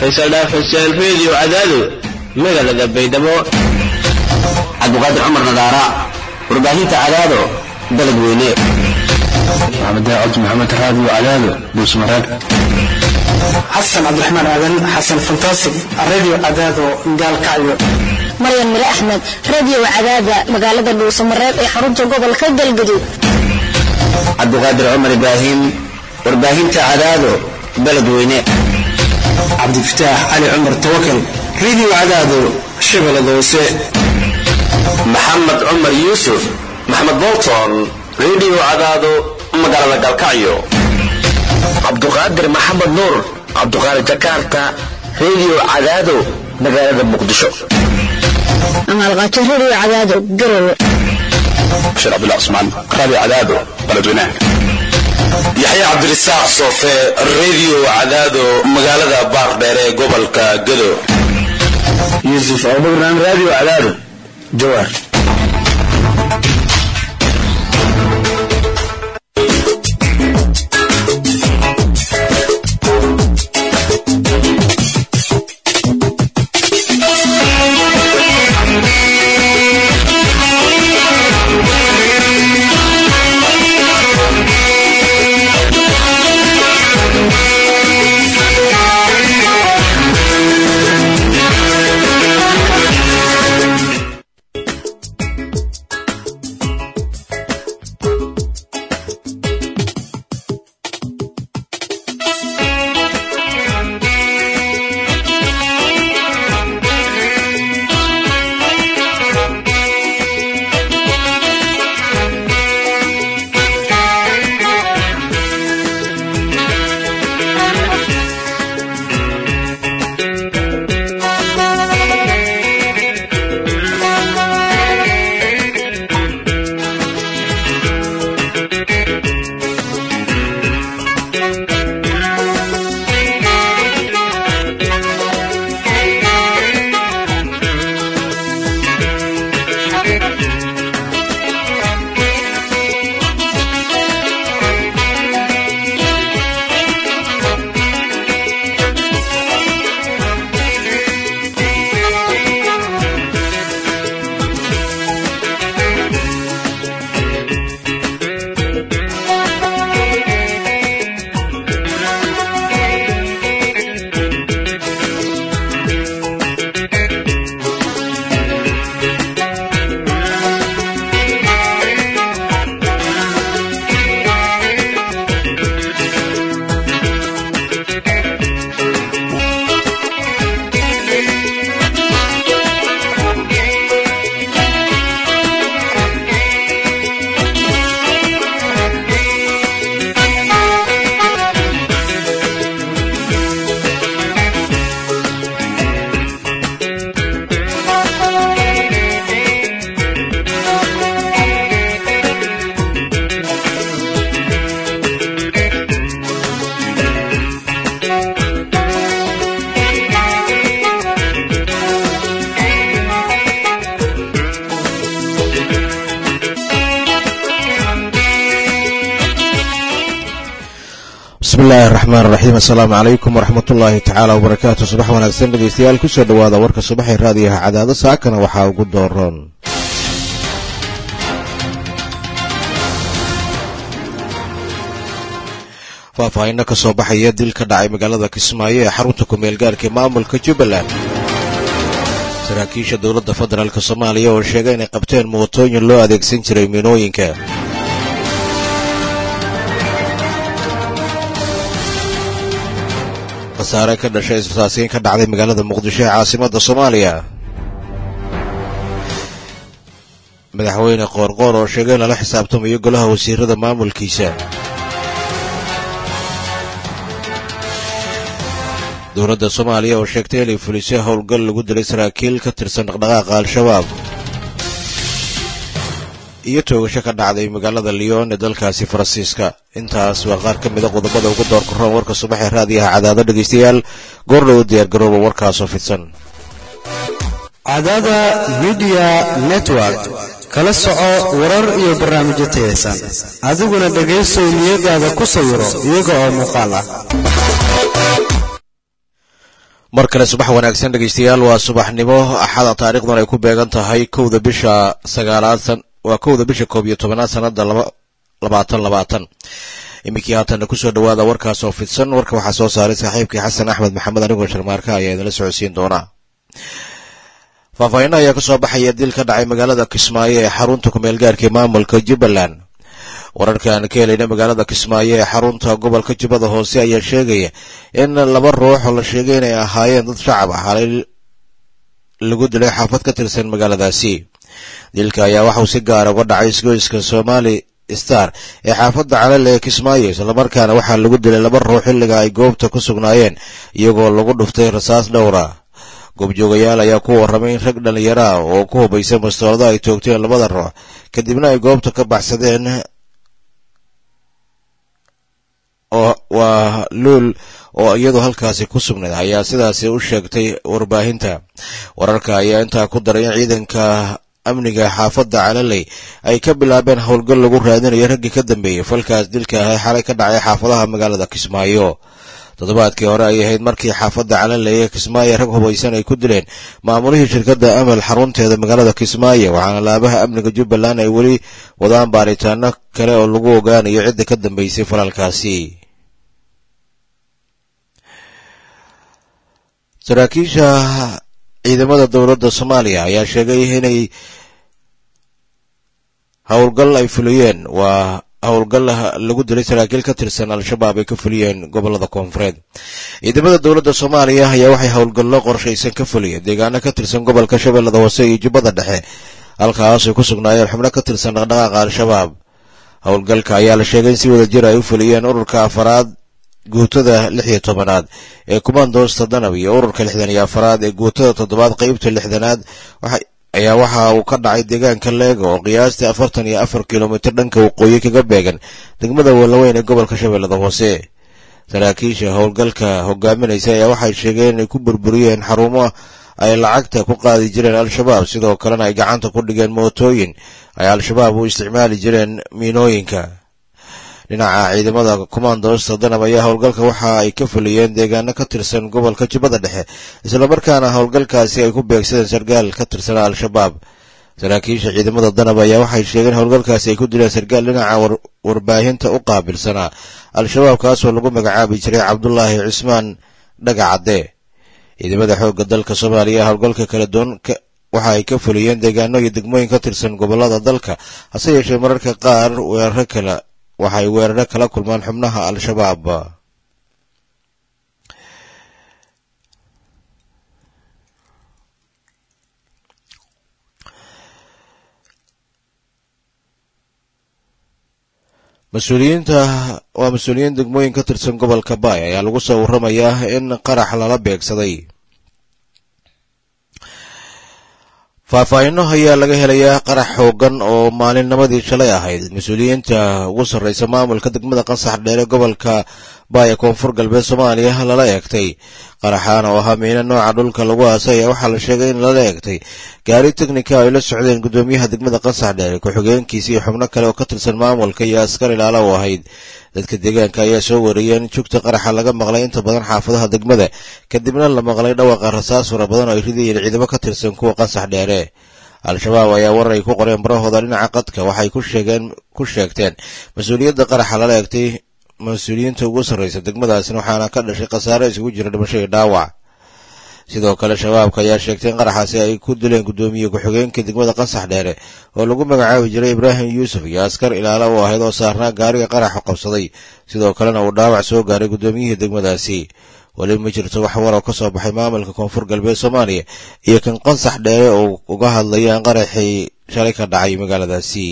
faysal dhaaf xuseen radio cadaado magaalada baydhabo cabdiqaadir cumar nadaara warbaahinta cadaado dalad weyne maxamed daacad maxamed raadi cadaado buusmareed xasan cabdiraxmaan aadan xasan fantastic radio cadaado gaalkacyo maryan mire axmed radio cadaada magaalada buusmareed ee xarunta gobolka galgaduud cabdiqaadir cumar ibraahim warbaahinta cadaado dalad weyne cabdifataax cali cumar tawakal radio cadaado shabeellada hoose maxamed cumar yuusuf maxamed bolton radio cadaado magaalada galkacyo cabduqaadir maxamed nuur cabduqaadir jakarta radio cadaado magaalada muqdisho amaalqaato radio cadaado garowe bashir cabdullah cusmaan radio cadaado baladweynaha yaxya cabdirasaaq soofe radio cadaado magaalada baardheer ee gobolka gado yuusuf abubakar radio cadaado jawaar bismillahi raxmaan raxiim assalaamu calaykum waraxmatullaahi tacaala wabarakaatu subax wanaagsan dhegeystayaal kusoo dhawaada warka subaxee raadiyaha cadaado saakana waxaa ugu dooroon faahfaahinno ka soo baxaya dil ka dhacay magaalada kismaayo ee xarunta ku-meelgaarka ee maamulka jubbaland saraakiisha dowladda federaalk soomaaliya oo sheegay inay qabteen mootooyin loo adeegsan jiray miinooyinka khasaare ka dhashay israasiin ka dhacday magaalada muqdisho ee caasimadda soomaaliya madaxweyne qoorqoor oo sheegay in lala xisaabtamayo golaha wasiirada maamulkiisa dowladda soomaaliya oo sheegtay inay fulisay howlgal lagu dilay saraakiil ka tirsan dhaqdhaqaaqa al-shabaab iyo toogasho ka dhacday magaalada lyon ee dalkaasi faransiiska intaas waa qaar ka mida qodobada ugu doorka roon warka subaxee raadiyaha cadaado dhegaystayaal goordhow diyaargarooba warkaasoo fidsan cadaada media network kala soco warar iyo barnaamijyo tayeysan adiguna dhegaysow niyadaada ku sawiro iyaga oo muuqaal ah mar kale subax wanaagsan dhegeystayaal waa subaxnimo axada taariikhdan ay ku beegan tahay kowda bisha koob iyo tobanaad sanada 2020 iminkii haatanna kusoo dhawaada warkaas oo fidsan warka waxaa soo saaray saaxiibkii xasan axmed maxamed anigoo sharmaarka ayaa idinla socodsiin doonaa faahfaahinna ayaa kasoo baxaya dil ka dhacay magaalada kismaayo ee xarunta kumeel gaarka maamulka jubbaland wararkaan ka helayna magaalada kismaayo ee xarunta gobolka jubbada hoose ayaa sheegaya in 2 ruux oo la sheegay inay ahaayeen dad shacab ah xalay lagu dilay xaafad ka tirsan magaaladaasi dilka ayaa waxauu si gaara uga dhacay isgoyska Somali Star ee xaafadda Calal ee Kismaayo islamarkaana waxaa lagu dilay 2 ruux xilliga ay goobta ku sugnaayeen iyagoo lagu dhuftay rasaas dhowra goobjoogayaal ayaa ku warramay in rag dhalinyaro ah oo ku hubaysan bastoolada ay toogteen 2 ruux kadibna ay goobta ka baxsadeen waa luul oo iyadu halkaasi ku sugnayd ayaa sidaasi u sheegtay warbaahinta wararka ayaa intaa ku daray in ciidanka amniga xaafadda Calaley ay ka bilaabeen howlgal lagu raadinayo raggii ka dambeeyay falkaas dilka ah xalay ka dhacay xaafadaha magaalada Kismaayo toddobaadkii hore ay ahayd markii xaafadda Calaley ee Kismaayo rag hubaysan ay ku dileen maamulihii shirkadda Amal xarunteeda magaalada Kismaayo waxaana laabaha amniga Jubbaland ay weli wadaan baaritaano kale oo lagu ogaanayo cidda ka dambeysay falalkaasi saraakiisha ciidamada dowladda Soomaaliya ayaa sheegay inay howlgal ay fuliyeen waa howlgal lagu dilay saraakiil ka tirsan al-shabaab ay ka fuliyeen gobolada koonfureed ciidamada dowladda Soomaaliya ayaa waxay howlgallo qorshaysan ka fuliyeen deegaano ka tirsan gobolka Shabeellada Hoose iyo Jubbada Dhexe halkaas ay ku sugnaayeen xubno ka tirsan dhaqdhaqaaqa al-shabaab howlgalka ayaa la sheegay in si wada jir ay u fuliyeen ururka afaraad guutada 16aad ee kumaandoosta danab iyo ururka 64aad ee guutada 7aad qaybta 6aad waxa uu ka dhacay deegaanka Leego oo qiyaastii 44 kiiloomitir dhanka waqooyi kaga beegan degmada Walaweyn ee gobolka Shabeellada Hoose saraakiisha howlgalka hogaaminaysa ayaa waxay sheegeen in ay ku burburiyeen xarumo ay lacagta ku qaadi jireen al-shabaab sidoo kalena ay gacanta ku dhigeen mootooyin ay al-shabaab u isticmaali jireen miinooyinka dhinaca ciidamada kumaandoosta danab ayaa howlgalka waxa ay ka fuliyeen deegaano ka tirsan gobolka Jubbada Dhexe isla markaana howlgalkaasi ay ku beegsadeen sargaal ka tirsan al-shabaab saraakiisha ciidamada danab ayaa waxay sheegeen howlgalkaasi ay ku dileen sargaal dhinaca warbaahinta u qaabilsanaa al-shabaab kaasoo lagu magacaabi jiray Cabdullaahi Cismaan Dhagacade ciidamada xoogga dalka Soomaaliya howlgalka kala duwan waxa ay ka fuliyeen deegaano iyo degmooyin ka tirsan gobolada dalka hase yeeshee mararka qaar waxay weeraro kala kulmaan xubnaha al-shabaab mas-uuliyiin degmooyin ka tirsan gobolka Baay ayaa lagu soo warramayaa in qarax lala beegsaday faahfaahinno ayaa laga helayaa qarax xoogan oo maalinnimadii shalay ahayd mas-uuliyiinta ugu sarreysa maamulka degmada Qansax Dheere gobolka Baay ee koonfur galbeed Soomaaliya lala eegtay qaraxaan oo ahaa miino nooca dhulka lagu aasay waxaa la sheegay in lala eegtay gaari teknika ay la socdeen gudoomiyaha degmada Qansax Dheere ku-xigeenkiisa iyo xubno kale oo ka tirsan maamulka iyo askar ilaalo u ahayd dadka deegaanka ayaa soo wariyeen jugta qaraxa laga maqlay inta badan xaafadaha degmada kadibna la maqlay dhawaqa rasaas fara badan oo ay ridayeen ciidamo ka tirsan kuwa Qansax Dheere al-shabaab ayaa warar ay ku qoreen barahooda dhinaca qadka waxay ku sheegteen mas-uuliyadda qaraxa lala eegtay mas-uuliyiinta ugu sarreysa degmadaasina waxaana ka dhashay khasaare isugu jira dhimasho iyo dhaawac sidoo kale shabaabka ayaa sheegtay in qaraxaasi ay ku dileen gudoomiye ku-xigeenka degmada Qansax Dheere oo lagu magacaabi jiray Ibraahim Yuusuf iyo askar ilaalo u ahayd oo saarnaa gaariga qaraxa qabsaday sidoo kalena uu dhaawac soo gaaray gudoomiyihii degmadaasi wali ma jirto wax war oo ka soo baxay maamulka koonfur galbeed Soomaaliya iyo kan Qansax Dheere oo uga hadlayaan qaraxii shalay ka dhacay magaaladaasi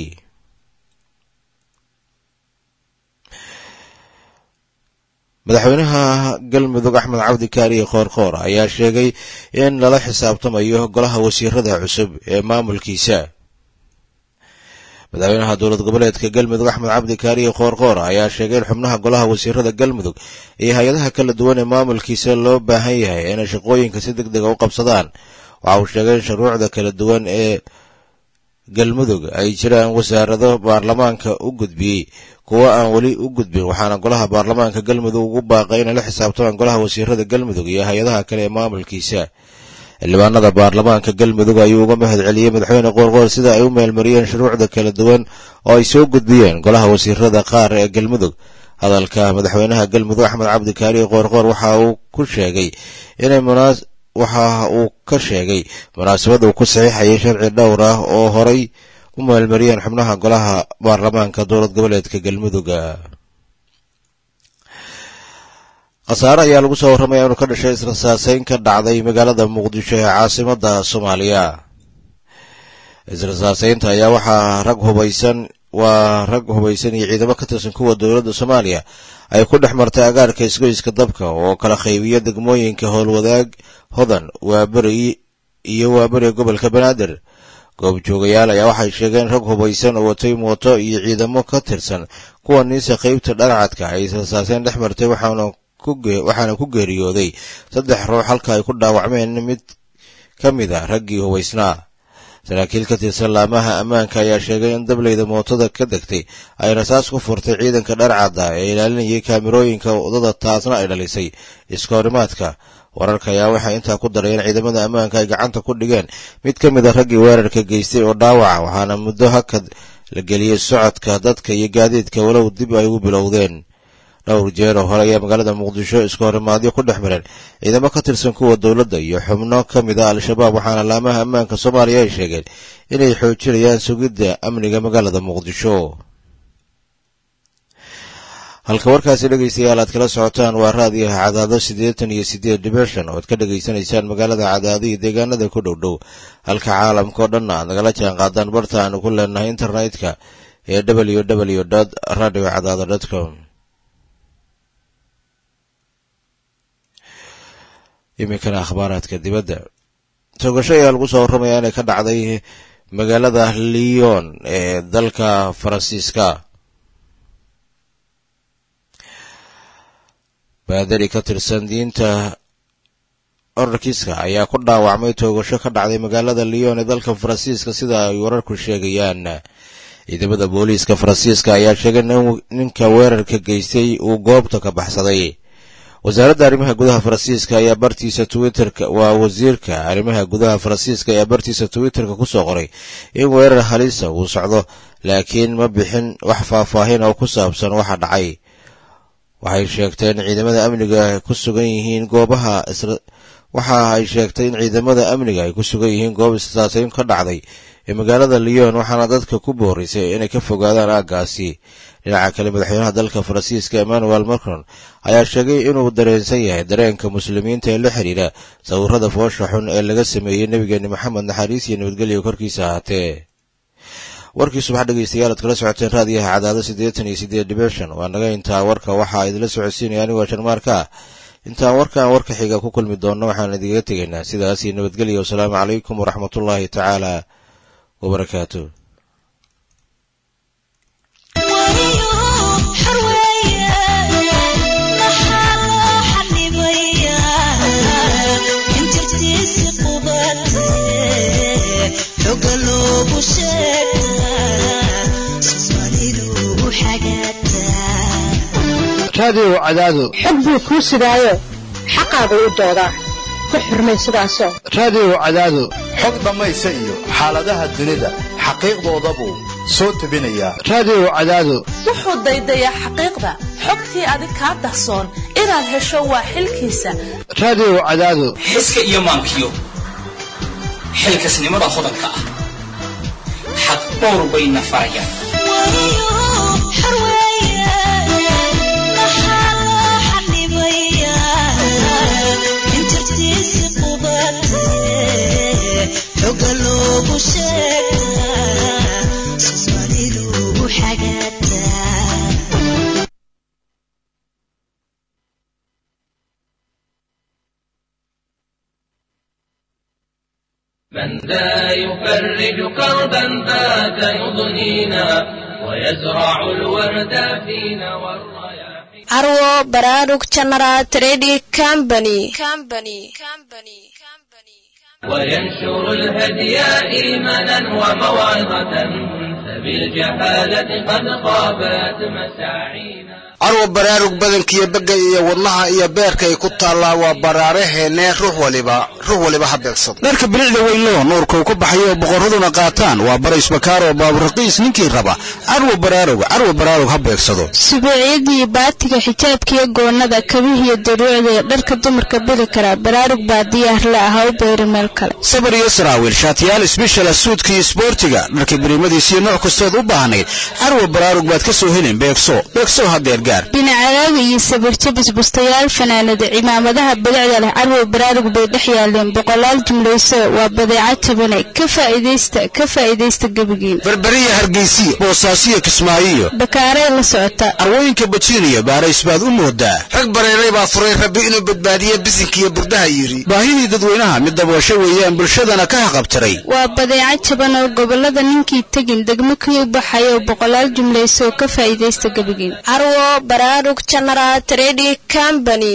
madaxweynaha galmudug Axmed Cabdi Kaariye Qoorqoor ayaa sheegay in lala xisaabtamayo golaha wasiirada cusub ee maamulkiisa madaxweynaha dowlad goboleedka galmudug Axmed Cabdi Kaariye Qoorqoor ayaa sheegay in xubnaha golaha wasiirada galmudug iyo hay-adaha kala duwan ee maamulkiisa loo baahan yahay inay shaqooyinka si degdeg u qabsadaan waxa uu sheegay in shuruucda kala duwan ee galmudug ay jiraan wasaarado baarlamaanka u gudbiyey kuwa aan weli u gudbin waxaana golaha baarlamaanka galmudug ugu baaqay inay la xisaabtamaan golaha wasiirada galmudug iyo hay-adaha kale ee maamulkiisa xildhibaanada baarlamaanka galmudug ayuu uga mahad celiyey madaxweyne qoorqoor sida ay u meelmariyeen shuruucda kala duwan oo ay soo gudbiyeen golaha wasiirada qaar ee galmudug hadalka madaxweynaha galmudug axmed cabdi kaariye qoorqoor waxa uu ka sheegay munaasabad uu ku saxiixayay sharci dhowr ah oo horay u meelmariyeen xubnaha golaha baarlamaanka dowlad goboleedka galmudug khasaare ayaa lagu soo warramaya inuu ka dhashay israsaaseyn ka dhacday magaalada muqdisho ee caasimada soomaaliya israsaaseynta ayaa waxaa rag hubaysan iyo ciidamo ka tirsan kuwa dowladda soomaaliya ay ku dhex martay agaarka isgoyska dabka oo kala qaybiya degmooyinka howlwadaag hodan waaberi gobolka banaadir goobjoogayaal ayaa waxay sheegeen rag hubaysan oo watay mooto iyo ciidamo ka tirsan kuwa niisa qaybta dharcadka ay israsaaseyn dhex martay waxaana ku geeriyooday 3 ruux halka ay ku dhaawacmeen mid ka mid a raggii hubaysnaa saraakiil ka tirsan laamaha ammaanka ayaa sheegay in dableyda mootada ka degtay ay rasaas ku furtay ciidanka dharcadda ee ilaalinayay kaamirooyinka wadada taasna ay dhalisay iskahorimaadka wararka ayaa waxay intaa ku darayeen ciidamada ammaanka ay gacanta ku dhigeen mid ka mid a raggii weerarka geystay oo dhaawaca waxaana muddo hakad la geliyey socodka dadka iyo gaadiidka walow dib ay ugu bilowdeen dhowr jeer oo hore ayaa magaalada muqdisho iskahorimaadyo ku dhex mareen ciidamo ka tirsan kuwa dowladda iyo xubno ka mid a al-shabaab waxaana laamaha ammaanka soomaaliya ay sheegeen inay xoojinayaan sugidda amniga magaalada muqdisho halka warkaasi dhegaystayaal aad kala socotaan waa raadiyaha cadaado 88.5 ood ka dhegaysanaysaan magaalada cadaado iyo deegaanada ku dhow halka caalamka oo dhan aad nagala jaan qaadaan barta aanu ku leenahay internetka ee www.radiocadaado.com iminkana akhbaaraadka dibadda togasho ayaa lagu soo warramaya inay ka dhacday magaalada Lyon ee dalka Faransiiska baadari ka tirsan diinta orkiiska ayaa ku dhaawacmay togasho ka dhacday magaalada Lyon ee dalka Faransiiska sida ay wararku sheegayaan ciidamada booliiska Faransiiska ayaa sheegay in ninka weerarka geystay uu goobta ka baxsaday wasaaradda arrimaha gudaha Faransiiska ayaa bartiisa Twitterka wasiirka arrimaha gudaha Faransiiska ayaa bartiisa Twitterka ku soo qoray in weerar halisa uu socdo laakiin ma bixin wax faahfaahin oo ku saabsan waxa dhacay waxay sheegteen ciidamada amniga ay ku sugan yihiin goob israsaaseyn ka dhacday ee magaalada Lyon waxaana dadka ku boorisay inay ka fogaadaan aaggaasi dhinaca kale madaxweynaha dalka Faransiiska Emmanuel Macron ayaa sheegay inuu dareensan yahay dareenka muslimiinta ee la xiriira sawirada foosha xun ee laga sameeyay nabigeena Maxamed naxariis iyo nabadgelyo korkiisa ahaatee warkii subax dhegaystayaal aad kala socoteen raadiyaha cadaado 88.5 waa naga intaa warka waxaa idila socodsiinaya anigoo Sharmaarka intaan warka xiga ku kulmi doonno waxaan idiga tegaynaa sidaas iyo nabadgelyo wassalaamu calaykum waraxmatullaahi tacaala wabarakaatuh raadiyo cadaado xog buu kuu sidaayo xaqaagu u doodaa ku xurmay sidaasoo raadiyo cadaado xog dhammaysa iyo xaaladaha dunida xaqiiqdoodabuu soo tebinayaa raadiyo cadaado wuxuu daydayaa xaqiiqda xogtii adig kaa dahsoon inaad hesho waa xilkiisa raadiyo cadaado xiska iyo maankiyo xilkasnimada hodanka ah xaq dhowr bayna farayaan من ذا يفرج كربا بات يضنينا ويزرع الورد فينا والرياحين arwo baraarug general trading company وينشر الهدي إيمانا وموعظة فبالجهالة قد خابت مساعينا arwa baraarug badankiiyo bagga iyo wadnaha iyo beerka ay ku taallaa waa baraaraheenee ruux waliba ha beegsado dharka bilicda weynloo nuurka uu ku baxayo boqorraduna qaataan waa barays bakaaro baaburaqiis ninkii raba arwa baraarug ha beegsado subuucyadii baatiga xijaabkiiyo goonnada kabihiyo daruucda dharka dumarka bili kara baraarug baa diyaar la ah u beeri meel kale sabar iyo saraawiil shaatiyaal isbishal suudka iyo isboortiga dharka biriimadiisa iyo nooc kastood u baahnayd arwa baraarug baad ka soo helin beegso hadeer binacadaaga iyo sabirjabis bustayaal fanaanada cimaamadaha bilicda leh carwo baraarug bay dhex yaaleen boqolaal jumlayso waa badeeca jabane ka faa'iidaysta gebigiin barbariya hargeysiya boosaasiyo kismaayiyo bakaaray la socota arwooyinka bajiiniya baarays baad u moodaa rag bareeray baa furay rabbi inuu badbaadiyo bisinkiiyo burdaha yiri baahidii dadweynaha mid daboosho weeyaan bulshadana ka haqabtiray waa badeeca jaban oo gobolada ninkii tegin degmo kii u baxayo boqolaal jumlayso ka faa'iidaysta gebigiin baraarug general trading company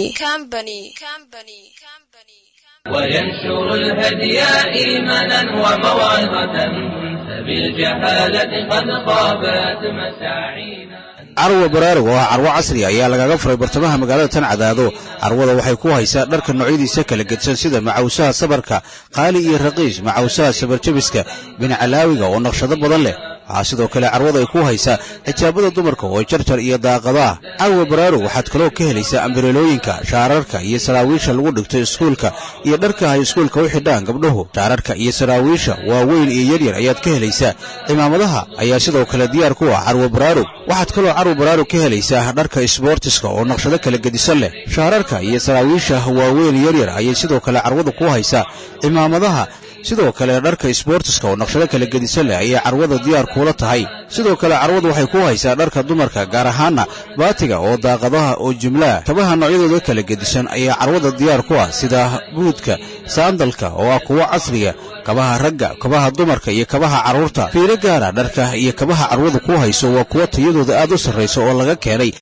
وينشر الهدي إيمانا وموعظة فبالجهالة قد خابت مساعينا carwa baraarug oo carwo casri ayaa lagaga furay bartamaha magaalada tan cadaado carwada waxay ku haysaa dharka noocyadiisa kala gedsan sida macawsaha sabarka qaali iyo raqiis macawsaha sabarjabiska binacalaawiga oo naqshado badan leh waxaa sidoo kale carwada ay ku haysaa xijaabada dumarka oo jarjar iyo daaqadaah carwa baraarug waxaad kaloo ka helaysaa ambareelooyinka shaararka iyo saraawiisha lagu dhigto iskuulka iyo dharka hay iskuulka u xidhaan gabdhuhu shaararka iyo saraawiisha waaweyn iyo yaryar ayaad ka helaysaa cimaamadaha ayaa sidoo kale diyaar ku ah carwa baraarug waxaad kaloo carwa baraarug ka helaysaa dharka isboortiska oo naqshado kala gedisan leh shaararka iyo saraawiisha waaweyn yaryar ayay sidoo kale carwada ku haysaa cimaamadaha sidoo kale dharka isboortiska oo naqshado kala gedisan leh ayay carwada diyaar kuula tahay sidoo kale carwadu waxay ku haysaa dharka dumarka gaar ahaana baatiga oo daaqadaha oo jumlaha kabaha noocyadooda kala gedisan ayaa carwada diyaar ku ah sida buudka saandalka oo ah kuwo casriga kabaha ragga kabaha dumarka iyo kabaha carruurta fiiro gaara dharka iyo kabaha carwadu ku hayso waa kuwo tayadooda aad u sarrayso oo laga keenay